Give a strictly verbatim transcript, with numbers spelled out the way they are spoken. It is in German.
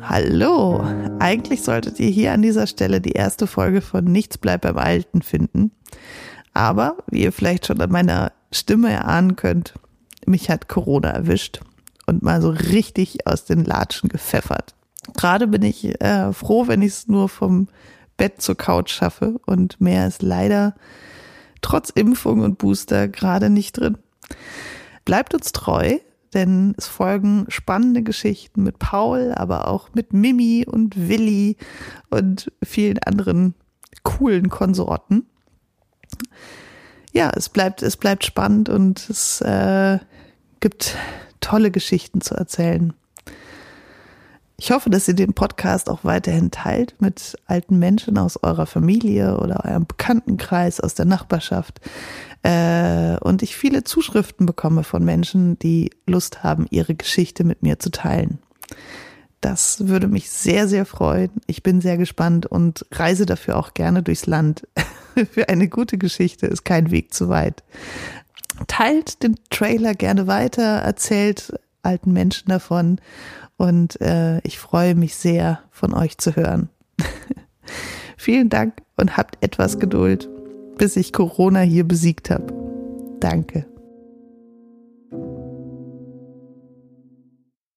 Hallo, eigentlich solltet ihr hier an dieser Stelle die erste Folge von Nichts bleibt beim Alten finden. Aber, wie ihr vielleicht schon an meiner Stimme erahnen könnt, mich hat Corona erwischt und mal so richtig aus den Latschen gepfeffert. Gerade bin ich äh, froh, wenn ich es nur vom Bett zur Couch schaffe und mehr ist leider trotz Impfung und Booster gerade nicht drin. Bleibt uns treu, denn es folgen spannende Geschichten mit Paul, aber auch mit Mimi und Willi und vielen anderen coolen Konsorten. Ja, es bleibt, es bleibt spannend und es äh, gibt tolle Geschichten zu erzählen. Ich hoffe, dass ihr den Podcast auch weiterhin teilt mit alten Menschen aus eurer Familie oder eurem Bekanntenkreis, aus der Nachbarschaft. Äh, und ich viele Zuschriften bekomme von Menschen, die Lust haben, ihre Geschichte mit mir zu teilen. Das würde mich sehr, sehr freuen. Ich bin sehr gespannt und reise dafür auch gerne durchs Land. Für eine gute Geschichte ist kein Weg zu weit. Teilt den Trailer gerne weiter, erzählt alten Menschen davon. Und äh, ich freue mich sehr, von euch zu hören. Vielen Dank und habt etwas Geduld, bis ich Corona hier besiegt habe. Danke.